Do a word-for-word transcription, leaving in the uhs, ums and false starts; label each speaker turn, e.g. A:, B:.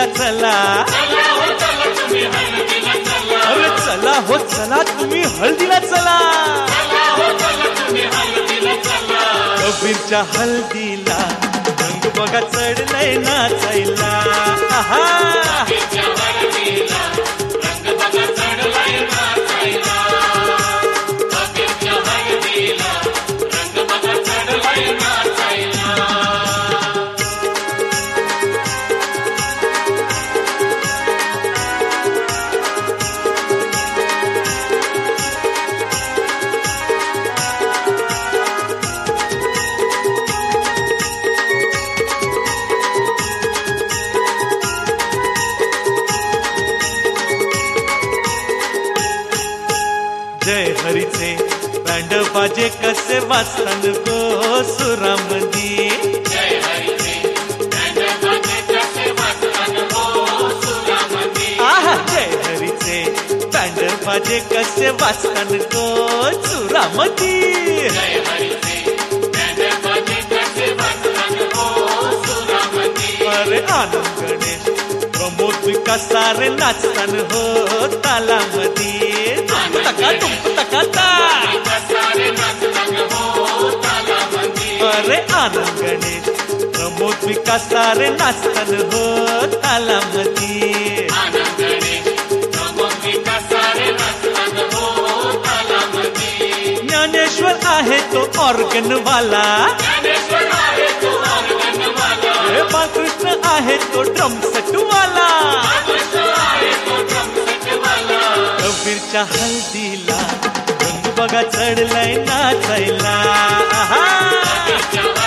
A: चला, अरे चला हो चला तुम्ही हळदीला चला, कबीरच्या हळदीला रंग बघा चढलंय नाचायला. आहा जय हरीचे बँड बाजे कसे वाचतान गो सुरामदी, आहा जय हरीचे बँड बाजे कसे वाचतान गो सुरामदी. अरे आनंद गणेश प्रमोद विकास सारे नाचतान हो तालामदी. तका तुम तका ता, अरे आनंद गणेश प्रमोद विकास सारे नाचतान हो तालामदी. ज्ञानेश्वर आहे तो ऑर्गन वाला, बालकृष्ण आहे तो ड्रम सेट वाला, कबीरच्या हळदीला रंग बघा चढलाय नाचायला. आहा